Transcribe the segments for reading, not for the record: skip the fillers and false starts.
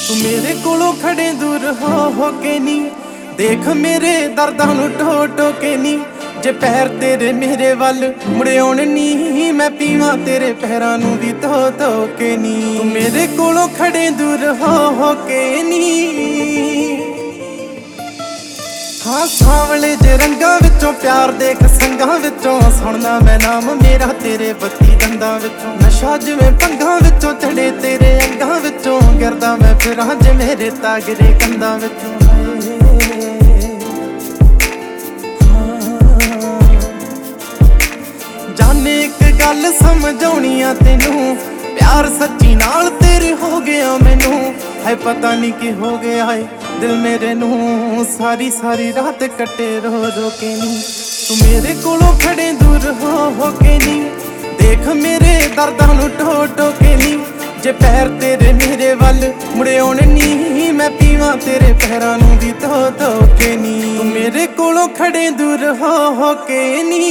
तू मेरे कोलों खड़े दूर हो के नी, देख मेरे दर्दां नू ढो ढो के नी। जे पैर तेरे मेरे वल मुड़े आउण नी, मैं पीवां तेरे पैरां नू भी धो धो के नी। तू मेरे कोलों खड़े दूर हो के नी। हाँ सावले जे रंगां विचों प्यार देख संगां विचों, सुणदा मैं नाम मेरा तेरे बत्ती दंदां विचों। नशा जिवें पंगां विचों चढ़े तेरे अंगां विचों, गिरदा मैं फिरां जे मेरे तागरे कंधां विचों। जाने एक गल समझाउणी आ तैनू, प्यार सच्ची नाल तेरे हो गया मैनू। है पता नहीं की हो गया है दिल मेरे नू, सारी सारी रात कटे रो रो के नी। तू मेरे कोलों खड़े दूर हो के नी, देख मेरे दर्दां नू ढो ढो के नी। जे पैर तेरे मेरे वल मुड़े आउण नी, मैं पीवां तेरे पैरां नू भी धो धो के नी। तू मेरे कोलों खड़े दूर हो के नी।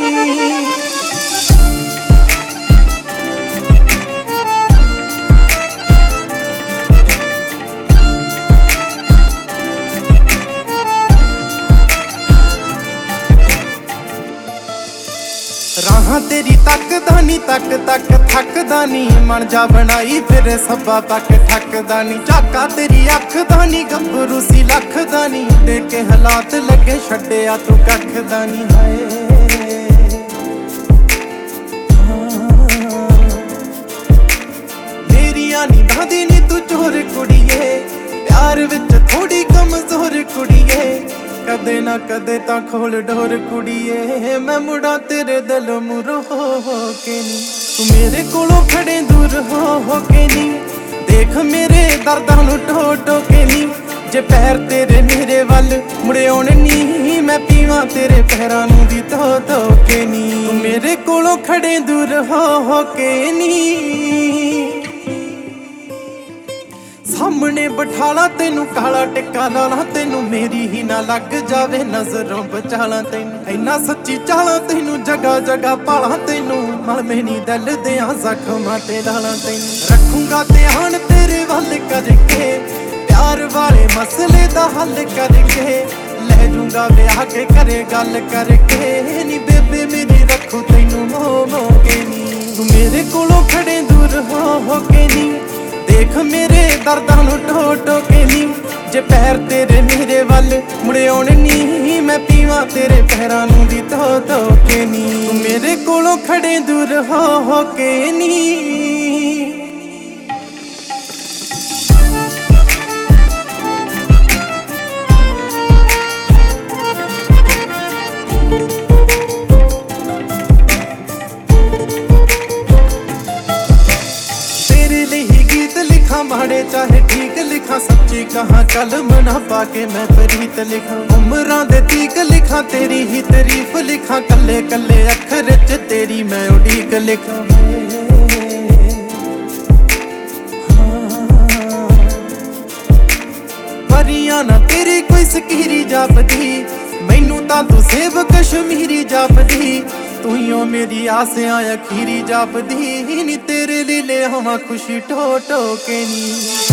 राहां तेरी तकदा नी तक तक थकदा नी, मन जा बनाई फिर सब्बा तक ठकदा नी। झाका तेरी अख दा नी गभरू सी लखदा नी, देख के हालात लगे छड्डिया तू कखदा नी। हाय मेरिया नींदां दी नी तू चोर कुड़िए, प्यार विच थोड़ी कमजोर कुड़िए। कदे ना कदे तां खोल डोर कुड़िए, मैं मुड़ा तेरे दिल मुरो हो के नी। तू मेरे कोलों खड़े दूर हो के नी, देख मेरे दर्दां नू ढो ढो के नी। जे पैर तेरे मेरे वल मुड़े आउण नी, मैं पीवां तेरे पैरां नू भी धो धो के नी। तू मेरे कोलों खड़े दूर हो के नी। सामने बिठाला तेनू काला टिक्का लाला तेनू, मेरी ही ना लग जावे नजरों बचाला तेनू। इन्ना सच्ची चाला तेनू जगह जगह पाला तेनू, मलमे नी दिल दियां जख्मां ते लाला तेनू। रखूंगा ध्यान तेरे वल करके, प्यार वाले मसले दा हल करके। ले जूंगा ब्याह के करे गल करके नी, बेबे मेरी रखू तेनू मोह के नी। तू मेरे कोलों खड़े दूर हो के नी, देख मेरे दर्दां नू ढो ढो के नी। जे पैर तेरे मेरे वल मुड़े आउण नी, मैं पीवां तेरे पैरां नू भी धो धो के नी। तू मेरे कोलों खड़े दूर हो के नी। माड़े चाहे ठीक लिखा, सच्ची कहाँ कलम ना पाके मैं प्रीत लिखा। उमरां दे तीक लिखा, तेरी ही तारीफ लिखा। कल्ले कल्ले अखर च तेरी मैं उड़ीक लिखा। परियां ना तेरी कोई सकीरी जापदी, मैनू तां तू सेब कश्मीरी जापदी। तू ही मेरी आसियां अखीरी जापदी नी, तेरे लिए ले आवां खुशी ढो ढो के नी।